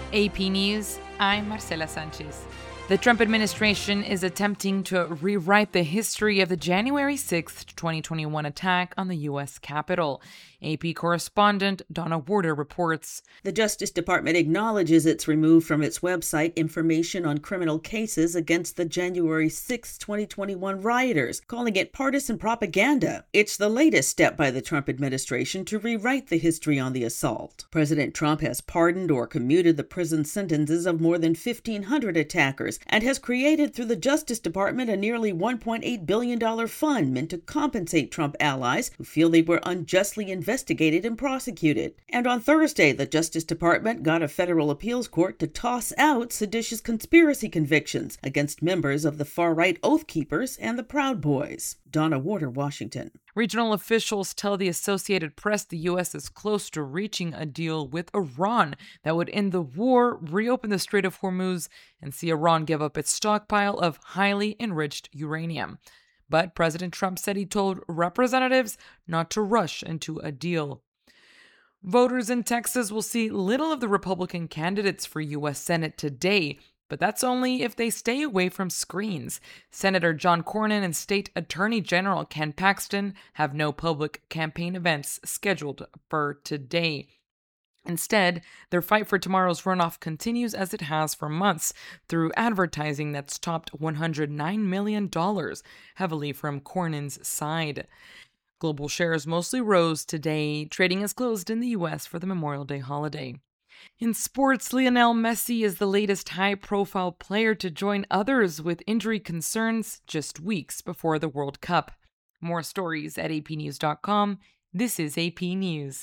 AP News, I'm Marcela Sanchez. The Trump administration is attempting to rewrite the history of the January 6, 2021 attack on the U.S. Capitol. AP correspondent Donna Warder reports. The Justice Department acknowledges it's removed from its website information on criminal cases against the January 6, 2021 rioters, calling it partisan propaganda. It's the latest step by the Trump administration to rewrite the history on the assault. President Trump has pardoned or commuted the prison sentences of more than 1,500 attackers and has created through the Justice Department a nearly $1.8 billion fund meant to compensate Trump allies who feel they were unjustly investigated and prosecuted. And on Thursday, the Justice Department got a federal appeals court to toss out seditious conspiracy convictions against members of the far-right Oath Keepers and the Proud Boys. Donna Warder, Washington. Regional officials tell the Associated Press the U.S. is close to reaching a deal with Iran that would end the war, reopen the Strait of Hormuz, and see Iran give up its stockpile of highly enriched uranium. But President Trump said he told representatives not to rush into a deal. Voters in Texas will see little of the Republican candidates for U.S. Senate today, but that's only if they stay away from screens. Senator John Cornyn and State Attorney General Ken Paxton have no public campaign events scheduled for today. Instead, their fight for tomorrow's runoff continues as it has for months through advertising that's topped $109 million, heavily from Cornyn's side. Global shares mostly rose today. Trading is closed in the U.S. for the Memorial Day holiday. In sports, Lionel Messi is the latest high-profile player to join others with injury concerns just weeks before the World Cup. More stories at apnews.com. This is AP News.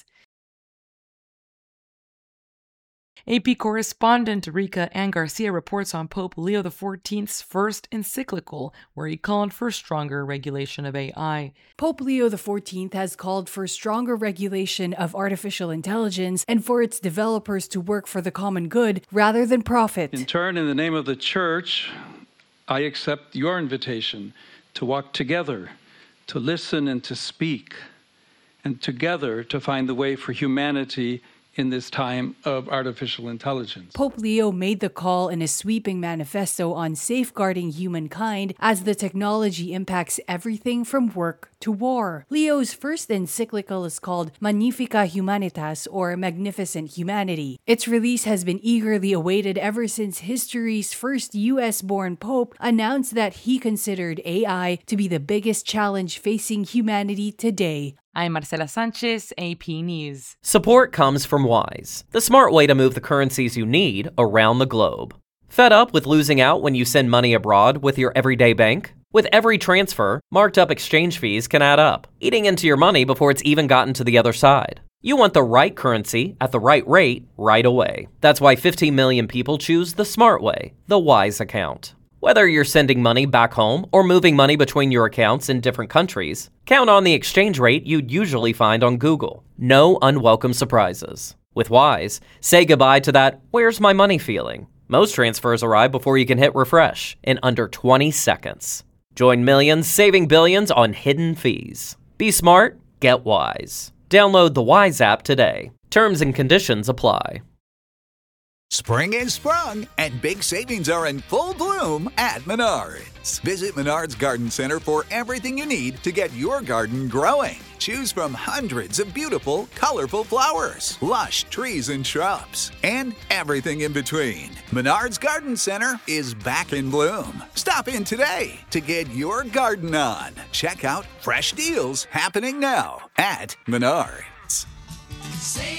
AP correspondent Rika Ann Garcia reports on Pope Leo XIV's first encyclical, where he called for stronger regulation of AI. Pope Leo XIV has called for stronger regulation of artificial intelligence and for its developers to work for the common good rather than profit. In turn, in the name of the Church, I accept your invitation to walk together, to listen and to speak, and together to find the way for humanity in this time of artificial intelligence. Pope Leo made the call in a sweeping manifesto on safeguarding humankind as the technology impacts everything from work to war. Leo's first encyclical is called Magnificat Humanitas, or Magnificent Humanity. Its release has been eagerly awaited ever since history's first US-born pope announced that he considered AI to be the biggest challenge facing humanity today. I'm Marcela Sanchez, AP News. Support comes from Wise, the smart way to move the currencies you need around the globe. Fed up with losing out when you send money abroad with your everyday bank? With every transfer, marked up exchange fees can add up, eating into your money before it's even gotten to the other side. You want the right currency at the right rate right away. That's why 15 million people choose the smart way, the Wise account. Whether you're sending money back home or moving money between your accounts in different countries, count on the exchange rate you'd usually find on Google. No unwelcome surprises. With Wise, say goodbye to that "where's my money" feeling. Most transfers arrive before you can hit refresh in under 20 seconds. Join millions saving billions on hidden fees. Be smart, get Wise. Download the Wise app today. Terms and conditions apply. Spring is sprung, and big savings are in full bloom at Menards. Visit Menards Garden Center for everything you need to get your garden growing. Choose from hundreds of beautiful, colorful flowers, lush trees and shrubs, and everything in between. Menards Garden Center is back in bloom. Stop in today to get your garden on. Check out fresh deals happening now at Menards.